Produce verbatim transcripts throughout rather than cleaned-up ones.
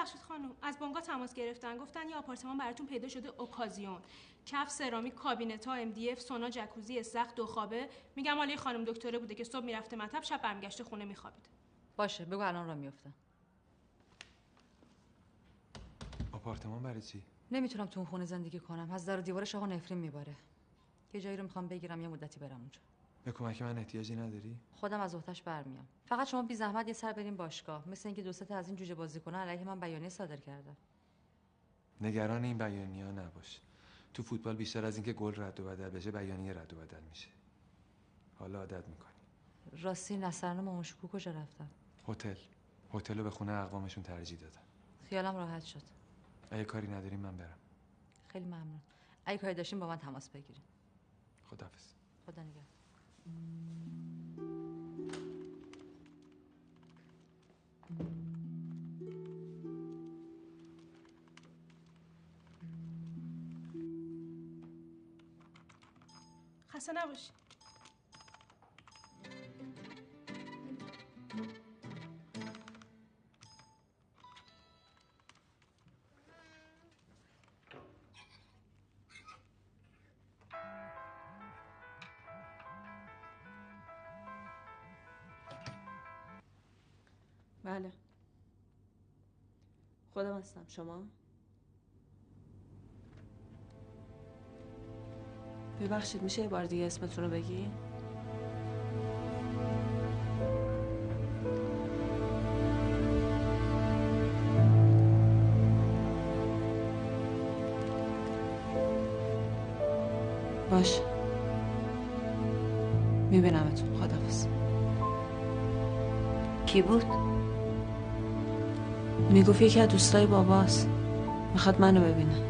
ببخشید خانم، از بنگاه تماس گرفتن، گفتن یه آپارتمان براتون پیدا شده اوکازیون، کف سرامیک، کابینت ها، ام دی اف، سونا، جکوزی، استخر، دو خوابه. میگم مال یه خانم دکتره بوده که صبح میرفته مطب، شب برمیگشته خونه میخوابیده. باشه بگو الان راه میافتم. آپارتمان برای چی؟ نمیتونم تو اون خونه زندگی کنم. از در و دیوارش آقا نفرین میباره. یه جایی رو میخوام بگیرم یه مدتی برم اونجا. به کمک من احتیاجی نداری؟ خودم از وقتش برمیام. فقط شما بی زحمت یه سر بریم باشگاه. مثل اینکه دو سه تا از این جوجه بازیکن‌ها علیه من بیانیه صادر کردن. نگران این بیانیه‌ها نباش. تو فوتبال بیشتر از اینکه گل رد و بدل بشه، بیانیه رد و بدل میشه. حالا عادت میکنی. راستی نصران و مامان شکوه کجا رفتن؟ هتل. هتل رو به خونه اقوامشون ترجیح دادن. خیالم راحت شد. اگه کاری نداریم من برم. خیلی ممنون. اگه کاری داشتین با من تماس بگیرین. خداحافظ. خدا نگهدار. خسته نباشی. بله خودم هستم. شما؟ ببخشید میشه یه بار دیگه اسمتون رو بگی؟ باش میبینمتون. خداحافظ. کی بود؟ میگفت یکی از دوستای باباست، میخواد منو ببینه.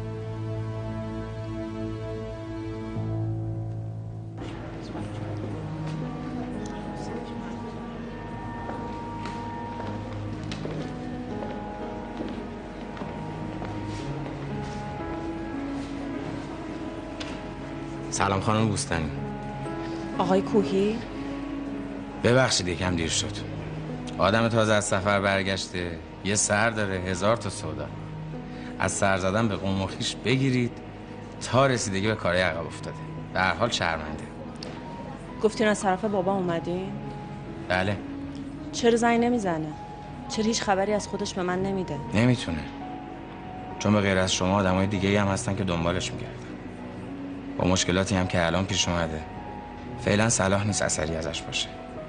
سلام خانم بوستانی. آقای کوهی؟ ببخشید یکم دیر شد. آدم تازه از سفر برگشته، یه سر داره، هزار تا سودا. از سر زدن به قوم و خویش بگیرید تا رسیدگی به کارهای عقب افتاده. به هر حال شرمنده. گفتین از طرف بابا اومدین؟ بله. چرا زنگ نمیزنه؟ چرا هیچ خبری از خودش به من نمیده؟ نمیتونه، چون به غیر از شما آدمای دیگه‌ای هم هستن که دنبالش میگردن. با مشکلاتی هم که الان پیش اومده فعلا صلاح نیست اثری ازش باشه.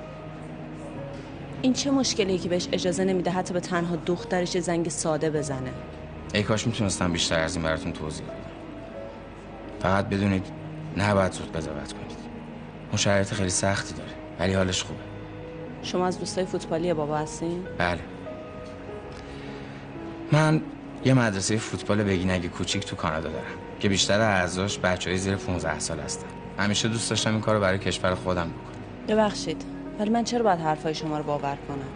این چه مشکلیه که بهش اجازه نمیده حتی به تنها دخترش زنگ ساده بزنه؟ ای کاش میتونستم بیشتر از این براتون توضیح بدم. فقط بدونید نباید زود قضاوت کنید. اون شرایط خیلی سختی داره ولی حالش خوبه. شما از دوستای فوتبالی بابا هستین؟ بله. من یه مدرسه فوتبال بگینگی کوچیک تو کانادا دارم که بیشتر اعضاش بچهای زیر پانزده سال هستن. همیشه دوست داشتم این کارو برای کشور خودم بکنم. ببخشید ولی من چرا باید حرفای شما رو باور کنم؟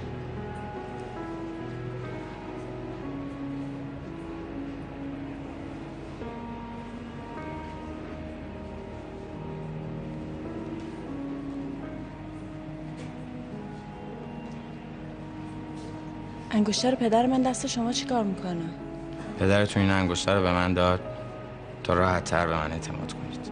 انگشتر پدر من دست شما چی کار میکنه؟ پدرتون این انگشتر رو به من داد تا راحت تر به من اعتماد کنید.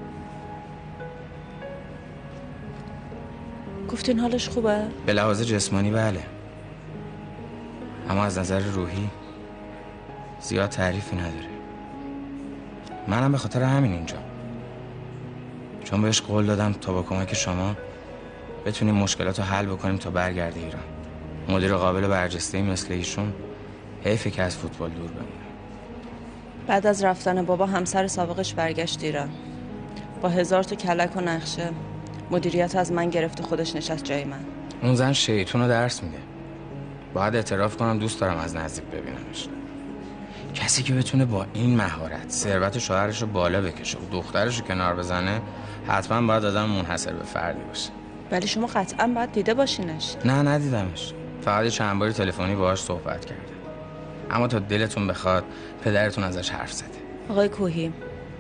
گفتین حالش خوبه؟ به لحاظ جسمانی بله، اما از نظر روحی زیاد تعریفی نداره. منم به خاطر همین اینجا، چون بهش قول دادم تا با کمک شما بتونیم مشکلات رو حل بکنیم تا برگرده ایران. مدیر قابل برجسته‌ای مثل ایشون حیفه که از فوتبال دور بمونه. بعد از رفتن بابا همسر سابقش برگشت ایران با هزار تا کلک و نقشه. مدیریت از من گرفت و خودش نشست جای من. اون زن شیطون رو درس میده. باید اعتراف کنم دوست دارم از نزدیک ببینمش. کسی که بتونه با این مهارت ثروت شوهرش رو بالا بکشه و دخترش رو کنار بزنه حتما باید آدم منحصر به فردی باشه. ولی شما قطعا باید دیده باشینش. نه ندیدمش، فقط چند باری تلفنی باهاش صحبت کردم. اما تا دلتون بخواد پدرتون ازش حرف زده. آقای کوهی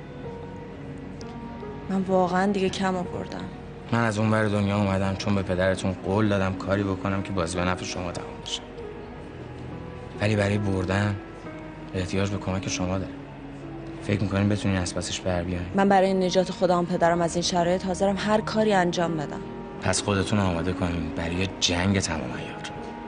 من واقعا دیگه کم آوردم. من از اون ور دنیا اومدم چون به پدرتون قول دادم کاری بکنم که بازی به نفع شما تمام بشه. ولی برای بردن احتیاج به کمک شما داره. فکر میکنین بتونین از پسش بر بیاین؟ من برای نجات خودم پدرم از این شرایط حاضرم هر کاری انجام بدم. پس خودتون آماده کنین برای جنگ تمام عیار.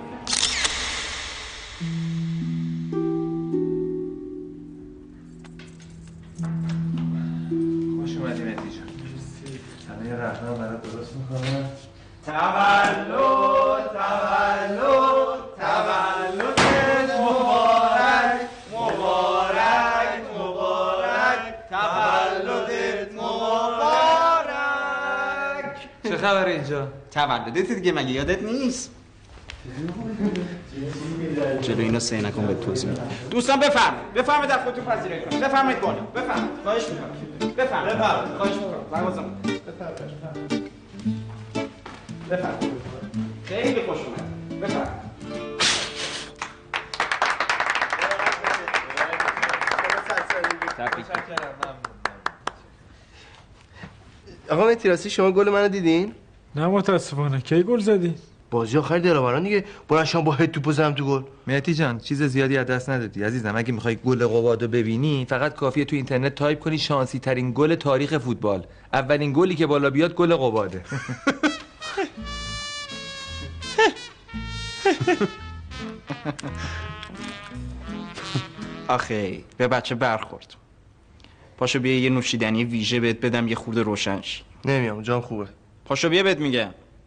خوش اومدی مهدی جان. همه یه رهنم برات درست میکنم. تولد تولد تولدت مبارک مبارک مبارک تولدت مبارک. چه خبر اینجا؟ تولدت دیگه مگه یادت نیست؟ جلو اینو سعی نکن به توضیح میدم. دوستان بفرمایید بفرمایید در خودتون پذیرایی کنید. بفرمایید بالا بفرمایید خواهش میکنم. بفرمایید بفرمایید خواهش میکنم. لوازم بفرمایید بفرمایید خیلی خوش اومد. بفرمایید. آقا مهدی راستی شما گل منو دیدین؟ نه متاسفانه. کی گل زدی؟ بازی آخر دلاوران دیگه. بلند شام با هد توپ بزنم تو گل. مهدی جان چیز زیادی از دست ندادی عزیزم. اگه میخوای گل قبادو ببینی فقط کافیه تو اینترنت تایپ کنی شانسی ترین گل تاریخ فوتبال. اولین گلی که بالا بیاد گل قباده. آخه به بچه برخورد. پاشو بیا یه نوشیدنی ویژه بهت بدم یه خورده روشن شی. نمیام جام خوبه. پاشو بیا بهت میگم.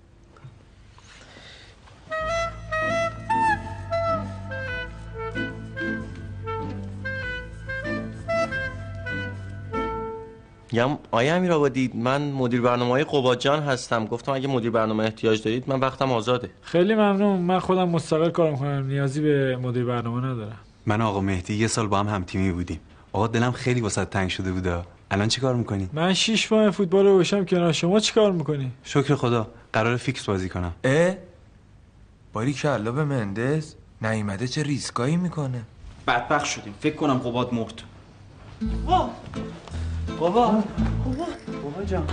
میگم آیا امیرآبادی من مدیر برنامه‌های قبادجان هستم. گفتم اگه مدیر برنامه احتیاج دارید من وقتم آزاده. خیلی ممنون. من خودم مستقل کار میکنم. نیازی به مدیر برنامه ندارم. من آقا مهدی یه سال با هم هم تیمی بودیم. آقا دلم خیلی واسه تنگ شده بوده. الان چی کار میکنی؟ من شیش ماه فوتبال رو باشم کنار شما. چی کار میکنی؟ شکر خدا قرار فیکس بازی کنم. اه؟ باری کلا به مندز نیومده چه ریسکایی میکنه. بدبخت شدیم. فکر کنم قباد مرد. بابا بابا بابا جان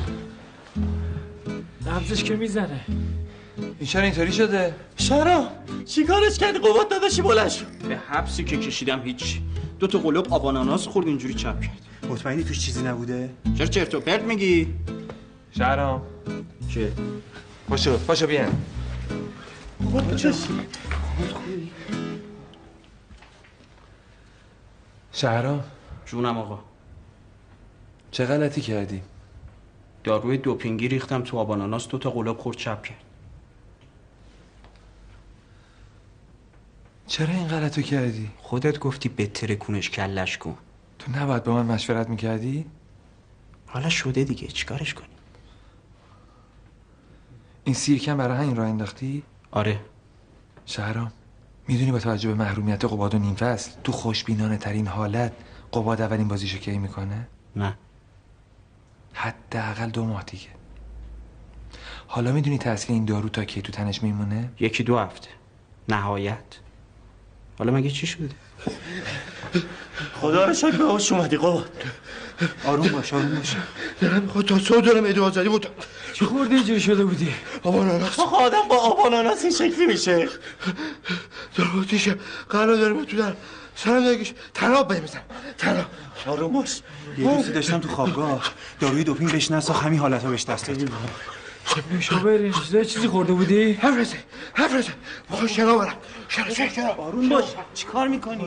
نبضش که میزنه. این چرا اینطوری شده؟ شهرام چی کارش کردی؟ قباد داداشی بلند شد. به حبسی که کشیدم هیچ. دو تا قلوب آب آناناس خورد اینجوری چپ کرد. مطمئنی توش چیزی نبوده؟ چرا چرت و پرت میگی؟ شهرام چه؟ پاشو پاشو بیان. قباد چی؟ شهرام جونم آقا. چه غلطی کردی؟ داروی دوپینگی ریختم تو آب آناناس دو تا قلوب خورد چپ کرد. چرا این غلطو کردی؟ خودت گفتی بهتره کنش کلش کن. تو نباید با من مشورت میکردی؟ حالا شده دیگه چیکارش کنی؟ این سیرکم برای همین راه انداختی؟ آره. شهرام میدونی با توجه به محرومیت قباد و نیم فصل تو خوشبینانه ترین حالت قباد اولین بازیشو کی میکنه؟ نه. حداقل دو ماه دیگه. حالا میدونی تاثیر این دارو تا کی تو تنش میمونه؟ یکی دو هفته نهایت. حالا مگه چی شده؟ خدا رو شکر به هوش اومدی قباد. آروم باش آروم باش. دارم میخواد تا صبح دارم ادو آزادی بود. چی خوردی اینجوری شده بودی؟ آب آناناس. آخه آدم با آب آناناس این شکلی میشه. دروتیشه قرار دارم تو در سرم نگیش تناب بمیزم. تناب آروم باش. یه دوستی داشتم تو خوابگاه داروی دوپینگ بهش نساخت همین حالتها بهش دست داد. شو بریم. چیزی خورده بودی؟ حفرزه حفرزه خوش شنا برم. شنا شنا آروم باش. چی کار میکنی؟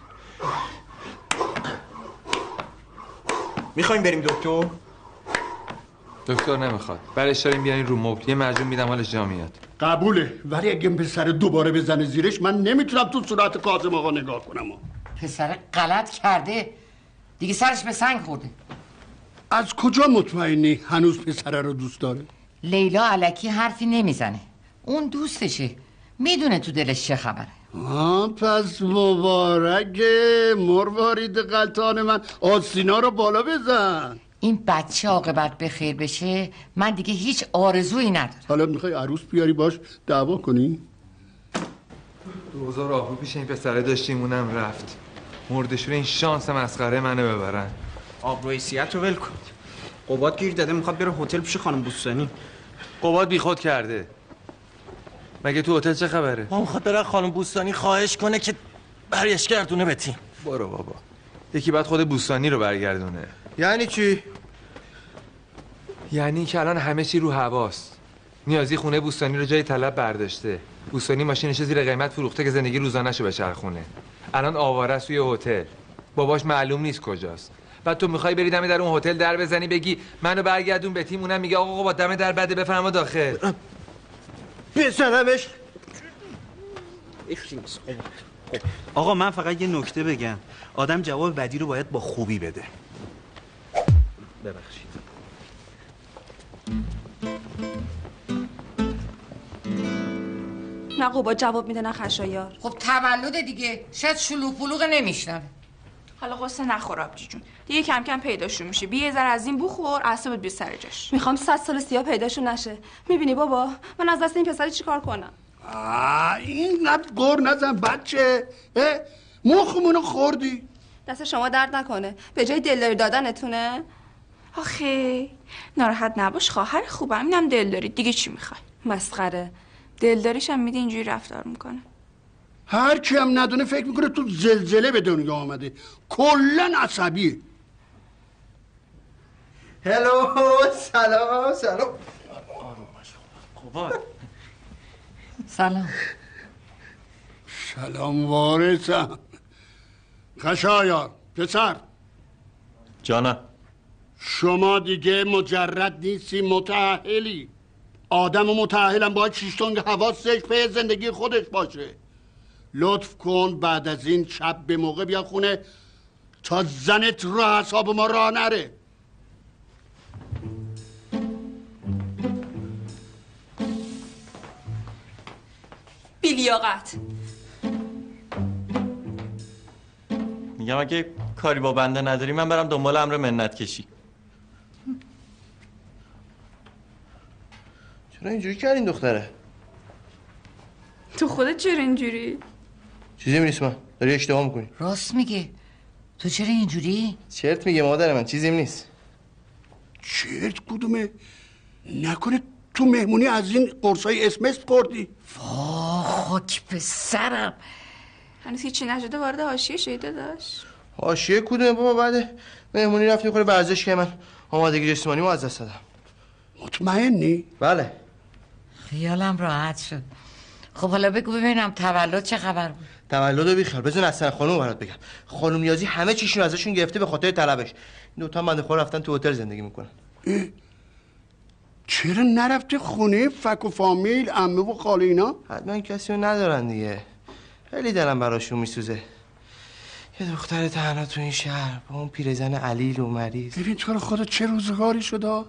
میخوایم بریم دکتر؟ دکتر نمیخواد. برش داریم بیارین رو مبل. یه مجون میدم حالش جا میاد. قبوله ولی اگه پسر دوباره بزنه زیرش من نمیتونم تو صورت کاظم آقا نگاه کنم. پسر غلط کرده دیگه. سرش به سنگ خورده. از کجا مطمئنی هنوز پسر رو دوست داره؟ لیلا الکی حرفی نمیزنه. اون دوستشه. میدونه تو دلش چه خبره. آه پس مبارک مروارید قلطان من. آستینا رو بالا بزن. این بچه عاقبت به خیر بشه من دیگه هیچ آرزویی ندارم. حالا میخوای عروس بیاری باش دعوا کنی؟ دوزار آهو پیش این پسره داشتیم اونم رفت. مردشور این شانس مسخره منو ببرن. آبروی سیاحت رو ول کن. قباد گیر داده میخواد بره هتل پیش خانم بوستانی. قباد بیخود کرده. مگه تو هتل چه خبره؟ ما میخواد بره خانم بوستانی خواهش کنه که برگشت گردونه به تیم. برو بابا. یکی بعد خود بوستانی رو برگردونه. یعنی چی؟ یعنی که الان همه چی رو هواست. نیازی خونه بوستانی رو جای طلب برداشته. بوستانی ماشینش زیر قیمت فروخته که زندگی روزانه‌شو بچرخونه. الان آواره است توی هتل. باباش معلوم نیست کجاست. بعد تو میخوای بری دم در اون هتل در بزنی بگی منو برگردون به تیم، اونم میگه آقا با دم در بده بفرما داخل. بزنمش. آقا من فقط یه نکته بگم. آدم جواب بدی رو باید با خوبی بده. ببخشید. نه قبا جواب میده نه خشایار. خب تولد دیگه، شاید شلوغ پلوغ نمیشنوه. حالا قصه نخور آبجی جون، دیگه کم کم پیداشون میشه. بیا یه ذره از این بخور، اعصابت بی سر جاش. میخوام صد سال سیاه پیداشون نشه. میبینی بابا من از دست این پسری چیکار کنم؟ آه اینقدر گر نزن بچه. مخمونو خوردی. دست شما درد نکنه. به جای دلداری دادنتونه. آخه ناراحت نباش، خواهر خوبم، اینم دلداری. دیگه چی میخوای؟ مسخره. دلداریش هم میده اینجوری رفتار میکنه. هر کی هم ندونه فکر میکنه تو زلزله به دنیا آمده. کلن عصبیه. هلو سلام سلام. خوبا سلام. سلام وارثم. خشایار پسر. جانم. شما دیگه مجرد نیستی، متأهلی. آدم متأهلم باید شیش تنگ حواسش به زندگی خودش باشه. لطف کن بعد از این شب به موقع بیا خونه تا زنت رو حساب ما راه نره. بیلیاقت. میگم اگه کاری با بنده نداری من برم دنبال امر منت کشی. چرا اینجوری کردین دختره؟ تو خودت چرا اینجوری؟ چیزی نیست، من داری اشتباه میکنی. راست میگه. تو چرا اینجوری؟ چرت میگه مادر من، چیزیم نیست. چرت کدومه؟ نکنه تو مهمونی از این قرصای اسمس خوردی؟ واه خاک پسرم. هنوز هیچی نشده وارد حاشیه شده داشت. حاشیه کدومه بابا؟ بعد مهمونی رفتیم خونه ورزش که من آمادگی جسمانی ما از دست دادم. مطمئنی؟ بله. خیالم راحت شد. خب حالا بگو ببینم تولد چه خبر بود؟ تولدو بیخیال، بزن اصلا خانم برات بگم. خانم نیازی همه چیشون ازشون گرفته به خاطر طلبش. این دو تا بنده خدا رفتن تو هتل زندگی میکنن. چرا نرفته خونه فک و فامیل عمه و خاله اینا؟ حتما کسی رو ندارن دیگه. خیلی دلم براشون میسوزه. یه دختر تنها تو این شهر با اون پیرزن علیل و مریض. ببین تو رو خدا چه روزگاری شده.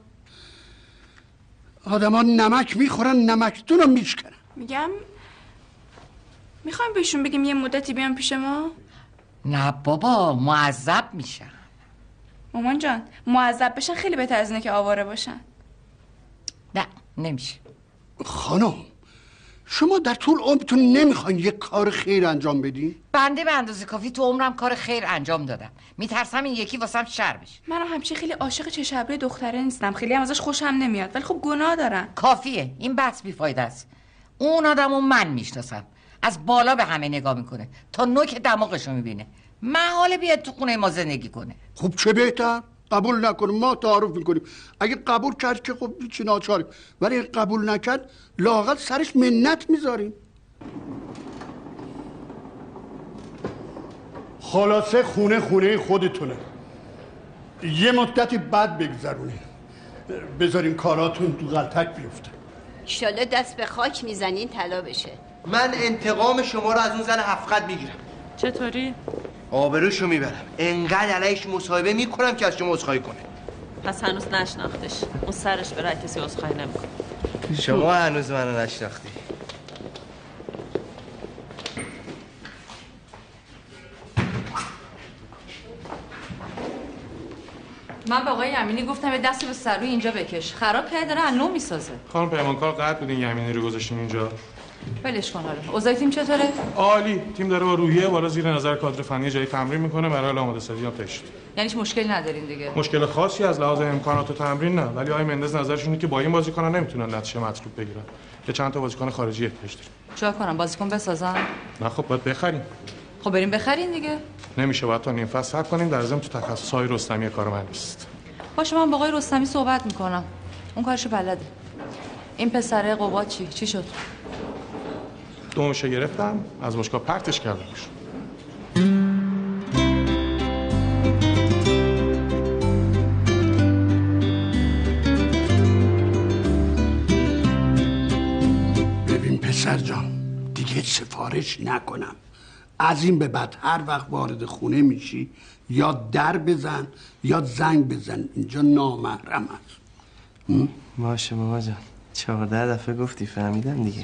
آدما نمک میخورن نمکتون رو میشکنن. میگم میخوایم بهشون بگیم یه مدتی بیان پیش ما؟ نه بابا معذب میشن. مامان جان معذب بشن خیلی بهتر از اینه که آواره باشن. نه نمیشه. خانم شما در طول عمرتون نمیخواین یک کار خیر انجام بدین؟ بنده به اندازه کافی تو عمرم کار خیر انجام دادم. میترسم این یکی واسم شر بشه. منم همچین خیلی عاشق چشم ابروی دختره نیستم، خیلی هم ازش خوشم نمیاد، ولی خب گناه دارن. کافیه، این بحث بیفایده است. اون آدمو من میشناسم، از بالا به همه نگاه میکنه تا نوک دماغشو میبینه. محاله بیاد تو خونه ما زندگی کنه. خب چه بهتر؟ قبول نکنیم ما تعارف میکنیم. اگه قبول کرد که خب چی ناچاریم، ولی اگه قبول نکرد لااقل سرش منت میذاریم. خلاصه خونه خونه خودتونه. یه مدتی بعد بگذرونیم، بذاریم کاراتون تو غلطک بیفته. ایشالله دست به خاک میزنین طلا بشه. من انتقام شما رو از اون زن هفقد میگیرم. چطوری؟ آبروشو میبرم، انقدر علیش مصاحبه میکنم که از شما عذرخواهی کنه. پس هنوز نشناختش. اون سرش برای کسی عذرخواهی نمیکنه. شما هنوز منو نشناختی. من به آقای یمینی گفتم یه دستی به سر روی اینجا بکش. خراب کرده داره از نو میسازه. خانم پیمانکار قطع بودین یمینی رو گذاشتین اینجا. ولش کن حالا. اوضاع تیم چطوره؟ عالی. تیم داره با روحیه بالا زیر نظر کادر فنی جای تمرین میکنه، برای آماده سازی هم تشت. یعنی هیچ مشکلی ندارین دیگه؟ مشکل خاصی از لحاظ امکانات و تمرین نه، ولی آقای مندز نظرشون اینه که با این بازیکن‌ها نمیتونن نتیجه مطلوب بگیرن. که چند تا بازیکن خارجی احتیاج داریم. چیکار کنم؟ بازیکن بسازم؟ نه خب باید بخریم. خب بریم بخرین دیگه. نمیشه، باید تا نیم فصل صبر کنیم. در ضمن تو تخصص‌های رستمی کار من نیست. باشه من با آقای رستمی صحبت میکنم، اون کارشو بلده. این پسره قباد چی؟ چی شد؟ دومشو گرفتم، از باشگاه پرتش کردمش. ببین پسر جان، دیگه سفارش نکنم. از این به بعد هر وقت وارد خونه میشی یا در بزن یا زنگ بزن، اینجا نامحرم است. باشه بابا جان، چهارده دفعه گفتی فهمیدم دیگه.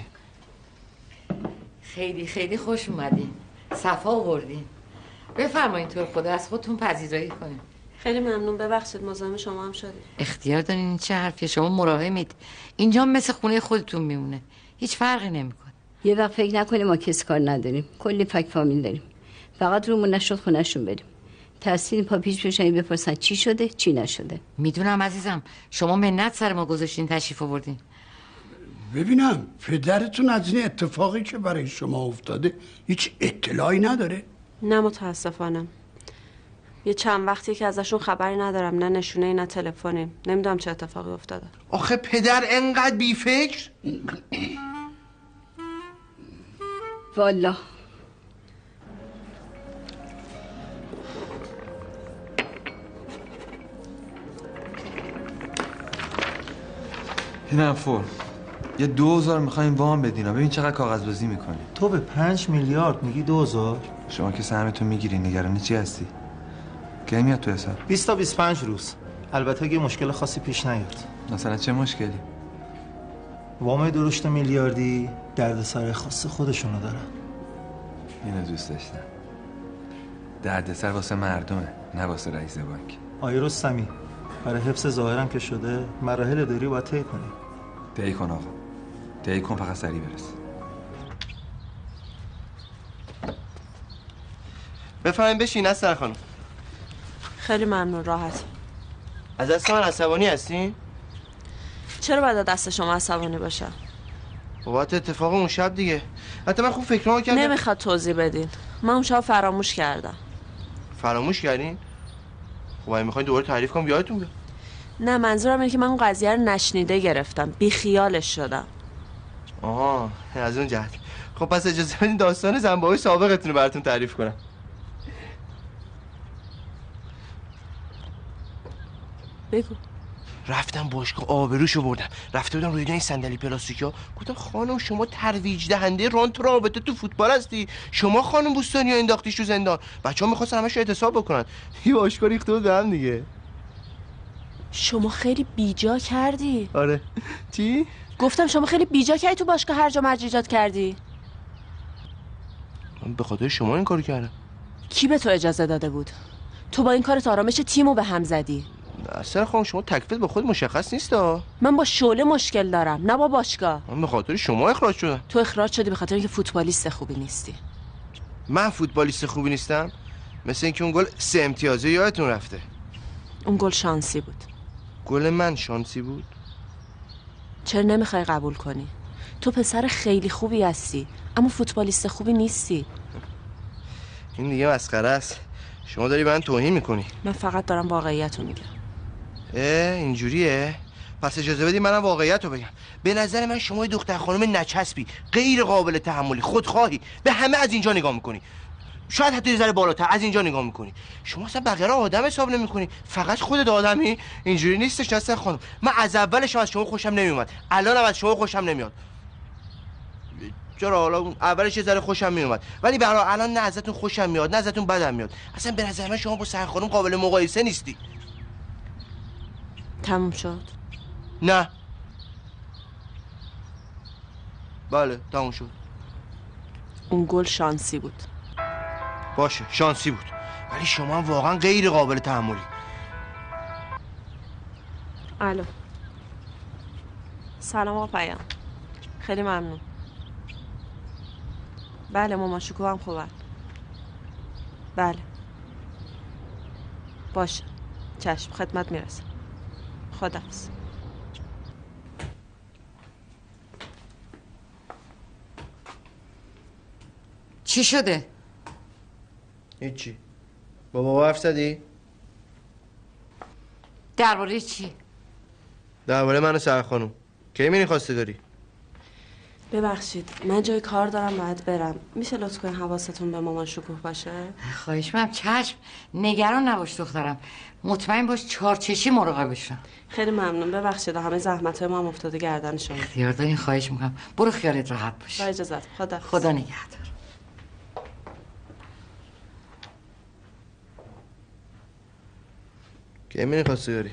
خیلی خیلی خوش اومدین، صفا آوردین. بفرمایید تو خدا از خودتون پذیرایی کنین. خیلی ممنون، ببخشید مزاحم شما هم شدید. اختیار دارین. این چه حرفیه؟ شما مراهمید، اینجا مثل خونه خودتون میمونه، هیچ فرقی نمیکنه. یه وقت فکر نکنیم ما کس کار نداریم، کلی فک فامیل داریم، فقط رومون نشد خونه‌شون بریم. تحصیل پا پیش بشن بپرسن چی شده چی نشده. میدونم عزیزم، شما منت سر ما گذاشتین تشریف آوردین. ببینم پدرتون از این اتفاقی که برای شما افتاده هیچ اطلاعی نداره؟ نه متاسفانه. یه چند وقتی که ازشون خبری ندارم، نه نشونه نه تلفنی. نمیدونم چه اتفاقی افتاده. آخه پدر انقدر بی فکر؟ والا اینم فرم یه دو هزار میخوایم وام بدین، ببین چقدر کاغذ بازی میکنی. تو به پنج میلیارد میگی دو هزار؟ شما که سهمتون میگیری، نگرانی چی هستی؟ کی میاد تو حساب؟ بیست تا بیست و پنج روز. البته اگه مشکل خاصی پیش نیاد. مثلا چه مشکلی؟ وام درشت میلیاردی دردسر خاص خودشونو دارن. اینو دوست داشتم. دردسر واسه مردمه، نه واسه رئیس بانک. آقای رستمی، برای حفظ ظاهرم که شده مراحل اداری باید طی کنی. طی کن آقا، طی کن، فقط سریع برس. بفرمایید بشین نصر خانم. خیلی ممنون، راحت. از دست من عصبانی هستین؟ چرا باید دست شما عصبانی باشم؟ بابت اتفاق اون شب دیگه. حتی من خوب فکر کردم. نمیخواد توضیح بدین. من اون شب فراموش کردم. فراموش کردین؟ خب اگه میخواین دوباره تعریف کنم یادتون بیاد. نه منظورم اینه که من اون قضیه رو نشنیده گرفتم، بی خیالش شدم. آها از اون جهت. خب پس اجازه بدین داستان زنباهای سابقتون رو براتون تعریف کنم. بگو. رفتم باشگاه آبروشو بردم، رفته بودم روی این صندلی پلاستیکا، گفتم خانم شما ترویج دهنده رانت رابطه تو فوتبال هستی، شما خانم بوستانی ها انداختیش تو زندان. بچه‌ها می‌خواستن همش اعتصاب بکنن، یه باشگاه ریخته بود به هم دیگه. شما خیلی بیجا کردی. آره. چی؟ گفتم شما خیلی بیجا کردی، تو باشگاه هر جا مرج ایجاد کردی. من به خاطر شما این کارو کردم. کی به تو اجازه داده بود؟ تو با این کارت آرامش تیمو به هم زدی. اصلا خانم شما تکلیفت با خود مشخص نیست ها. من با شعله مشکل دارم، نه با باشگاه. من به خاطر شما اخراج شدم. تو اخراج شدی به خاطر اینکه فوتبالیست خوبی نیستی. من فوتبالیست خوبی نیستم؟ مثل اینکه اون گل سه امتیازه یادتون رفته. اون گل شانسی بود. گل من شانسی بود؟ چرا نمیخوای قبول کنی؟ تو پسر خیلی خوبی هستی، اما فوتبالیست خوبی نیستی. این دیگه مسخره است. شما داری به من توهین میکنی. من فقط دارم واقعیت رو میگم. اه اینجوریه؟ پس اجازه بدی منم واقعیت رو بگم. به نظر من شما یه دختر خانم نچسبی، غیر قابل تحملی، خودخواهی، به همه از اینجا نگاه میکنی. شاید حتی یه ذره بالاتر از اینجا نگاه میکنی. شما اصلا بقیه رو آدم حساب نمیکنی، فقط خودت آدمی. اینجوری نیستش نصر خانم. من از اولش از شما خوشم نمیومد، الانم از شما خوشم نمیاد. چرا حالا اولش یه ذره خوشم میومد، ولی برای الان نه ازتون خوشم میاد نه ازتون بدم میاد. اصلا به نظر من شما با سر خانم قابل مقایسه نیستی. تموم شد؟ نه. بله تموم شد. اون گل شانسی بود. باشه شانسی بود، ولی شما هم واقعا غیر قابل تحملی. الو. سلام آقا پیام. خیلی ممنون. بله مامان شکوه هم خوبن. بله باشه چشم، خدمت میرسم. خداحافظ. چی شده؟ هیچی. با بابا حرف زدی؟ درباره چی؟ درباره من و سر خانوم. کی میری خواستگاری؟ ببخشید من جای کار دارم باید برم. میشه لطف کنین حواستون به مامان شکوه باشه؟ خواهش می‌کنم. چشم. نگران نباش دخترم. مطمئن باش چارچشی مراقبشم. خیلی ممنون. ببخشید همه زحمت‌های ما هم افتاده گردن شما. اختیار دارین. خواهش می‌کنم. برو خیالت راحت باش. با اجازت. خدا خدا نگهدار. کی میری خواستگاری؟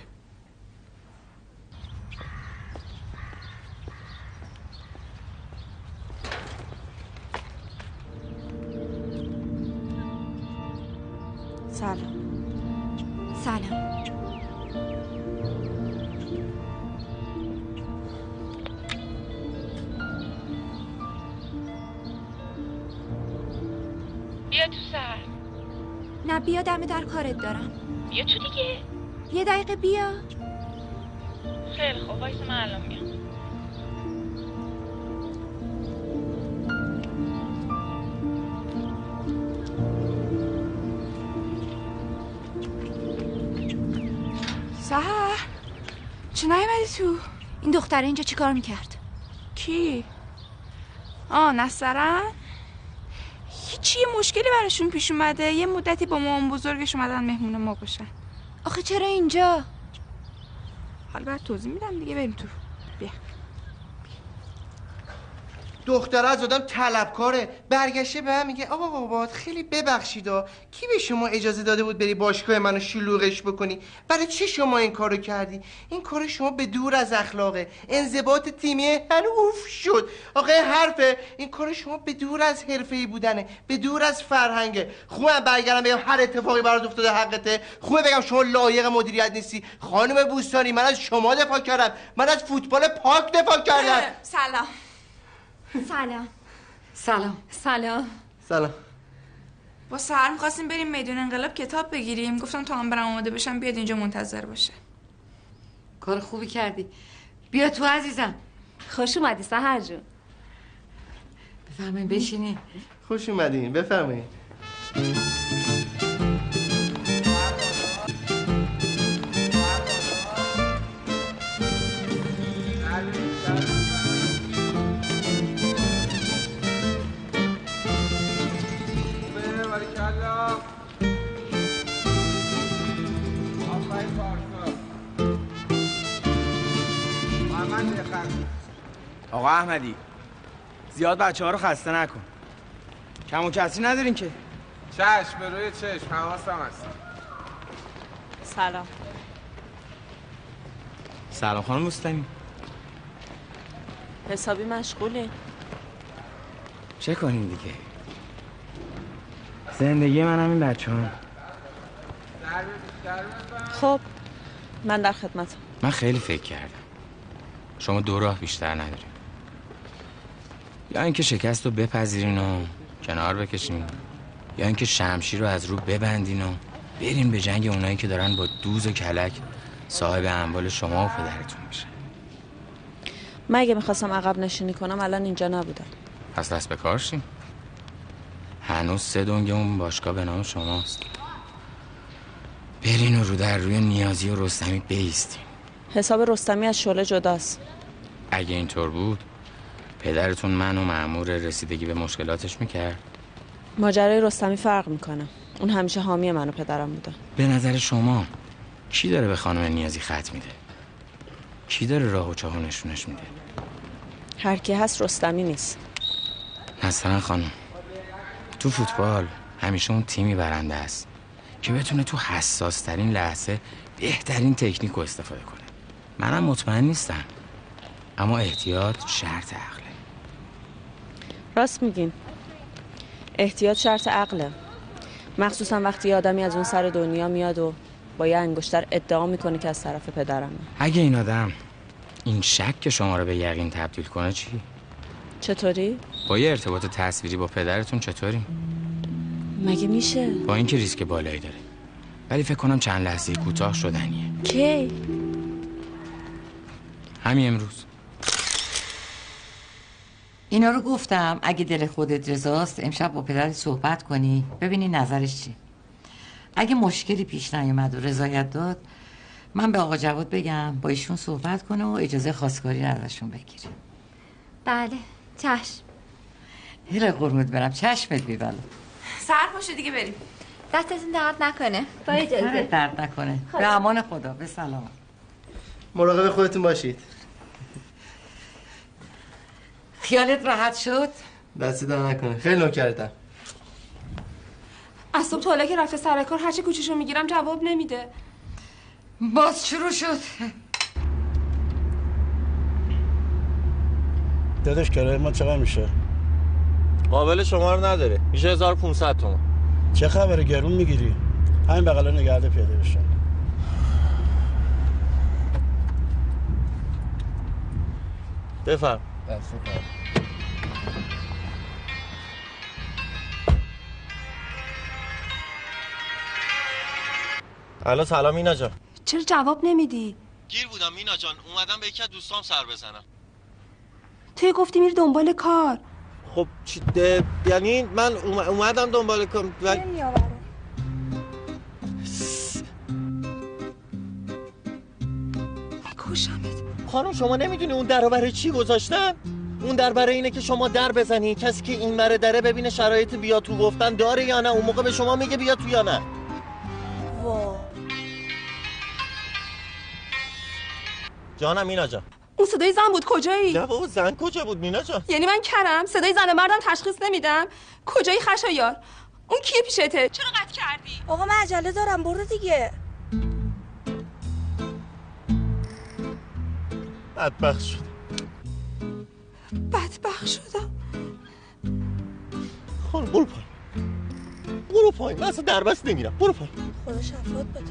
سلام. سلام. بیا تو سر. نه بیا دم در کارت دارم. بیا تو دیگه. یه دقیقه بیا. خیلی خوب وایس من الان میام. سهر چه نیومدی تو؟ این دختره اینجا چی کار میکرد؟ کی؟ آه نصرن؟ هیچی یه مشکلی براشون پیش اومده. یه مدتی با مامان بزرگش اومدن مهمون ما باشن. آخه چرا اینجا؟ حالا بعد توضیح میدم دیگه. بریم تو. بیا. دختره از آدم طلبکاره. برگشته به هم میگه آقا بابات خیلی ببخشیدا، کی به شما اجازه داده بود بری باشگاه منو شلوغش بکنی؟ برای چی شما این کارو کردی؟ این کار شما به دور از اخلاقه. انضباط تیمی هن اوف شد. آقا حرفه. این کار شما به دور از حرفه‌ای بودنه، به دور از فرهنگه. خوبه برگردم بگم هر اتفاقی برات افتاده حقته؟ خوبه بگم شما لایق مدیریت نیستی؟ خانم بوستانی من از شما دفاع کردم، من از فوتبال پاک دفاع کردم. سلام. سلام. سلام. سلام. سلام. با سهر می‌خواستیم بریم میدون انقلاب کتاب بگیریم. گفتم تا من برم آماده بشم بیاد اینجا منتظر باشه. کار خوبی کردی. بیا تو عزیزم. خوش اومدی سهر جون. بفرمایید بشینید. خوش اومدین. بفرمایید. آقا احمدی زیاد بچه ها رو خسته نکن. کم و کسی ندارین که. چشم به روی چشم. حواسم هست. سلام. سلام خانم بوستانی. حسابی مشغولی؟ چه کنیم دیگه. زندگی من هم این بچه هم. خب من در خدمتم. من خیلی فکر کردم. شما دو راه بیشتر نداریم. یا اینکه شکست رو بپذیرین و کنار بکشین، یا اینکه شمشیر رو از رو ببندین و برین به جنگ اونایی که دارن با دوز و کلک صاحب اموال شما و پدرتون میشن. من اگه میخواستم عقب نشینی کنم الان اینجا نبودم. پس دست به کار شین. هنوز سه دنگ اون باشگاه به نام شماست. برین و رو در روی نیازی و رستمی بیستین. حساب رستمی از شعله جداست. اگه اینطور بود پدرتون من و مأمور رسیدگی به مشکلاتش میکرد؟ ماجرای رستمی فرق میکنه. اون همیشه حامی من و پدرم بوده. به نظر شما کی داره به خانم نیازی خط میده؟ کی داره راه و چاه نشونش میده؟ هر کی هست رستمی نیست. مثلا خانم تو فوتبال همیشه اون تیمی برنده است که بتونه تو حساس ترین لحظه بهترین تکنیک رو استفاده کنه. منم مطمئن نیستم، اما احتیاط شرط عقله. راست میگین. احتیاط شرط عقله. مخصوصا وقتی آدمی از اون سر دنیا میاد و با یه انگشتر ادعا میکنه که از طرف پدرمه. اگه این آدم این شک شما رو به یقین تبدیل کنه چی؟ چطوری؟ با یه ارتباط تصویری با پدرتون چطوری؟ مگه میشه؟ با اینکه ریسک بالایی داره، ولی فکر کنم چند لحظه کوتاه شدنیه. کی؟ همین امروز. اینا رو گفتم اگه دل خودت رضاست امشب با پدرت صحبت کنی ببینی نظرش چی. اگه مشکلی پیش نیومد و رضایت داد من به آقا جواد بگم با ایشون صحبت کنه و اجازه خواستگاری رو ازشون بگیری. بله چشم. هیله قرمت برم چشمت بیبلا. سر پاشه دیگه بریم. دستتون درد نکنه. با اجازه. درد نکنه. به امان خدا. به سلامت. مراقب خودتون باشید. خیالت راحت شد؟ دستی در نکنه. خیلی نوکرتم. از صبح تا حالا که رفته سر کار هرچی کوچیشو میگیرم جواب نمیده. باز شروع شد. داداش کرایه ما چقدر میشه؟ قابل شما رو نداره. میشه هزار و پونصد تومان. چه خبره گرون میگیری؟ همین بغلا نگرده پیاده بشن. بفرم. الو سلام مینا جان. چرا جواب نمیدی؟ گیر بودم مینا جان. اومدم به یکی از دوستام سر بزنم. توی گفتی میری دنبال کار. خب چی ده... یعنی من اومدم دنبال کار ولی کوشمت. خانم شما نمیدونی اون در برای چی گذاشتن؟ اون در برای اینه که شما در بزنی کسی که این ور دره ببینه شرایط بیا تو گفتن داره یا نه، اون موقع به شما میگه بیا تو یا نه. وا جانم مینا جان. اون صدای زن بود کجایی؟ نه بابا زن کجا بود مینا جان؟ یعنی من کرم صدای زن مردم تشخیص نمیدم؟ کجایی خشایار؟ اون کیه پیشته؟ چرا قطع کردی؟ آقا من عجله دارم برو دیگه. بدبخت شد. بدبخت شدم. خانم برو پایین. برو پایین. من اصلا دربست نمیرم. برو پایین. خدا شفاعت بده.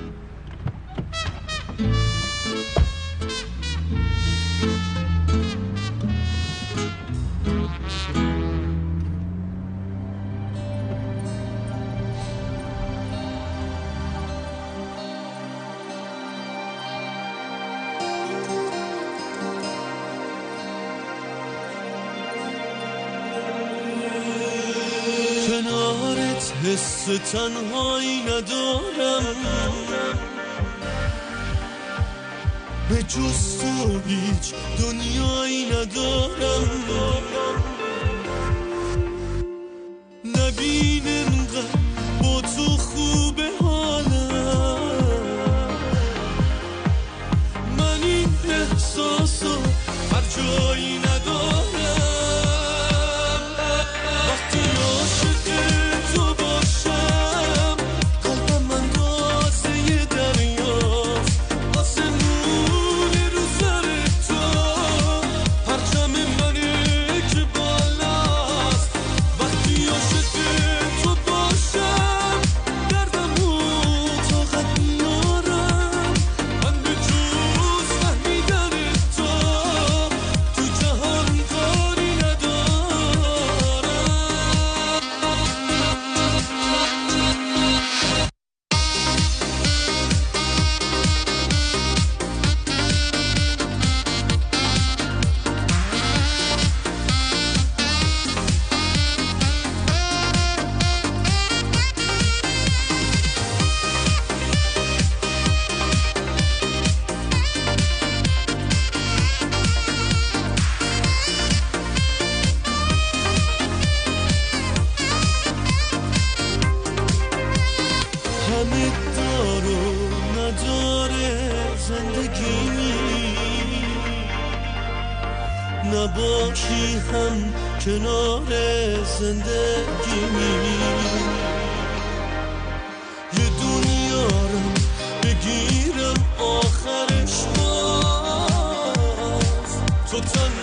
کنارت حس تنهایی ندارم، به جز تو هیچ دنیایی ندارم. نبین انقدر با تو خوبه حالم، من این احساسو هر جایی ندارم. وقتی عاشق تو باشم قلبم اندازه دریاست، آسمون رو سر تو پرچم منه که بالاست. وقتی عاشق تو باشم دردمو طاقت میارم، من به جز فهمیدن تو تو جهان کاری ندارم. همه دار و نداره زندگی، نباشی هم کنار زندگی. یه دنیا رو بگیرم آخرش باز تو تنها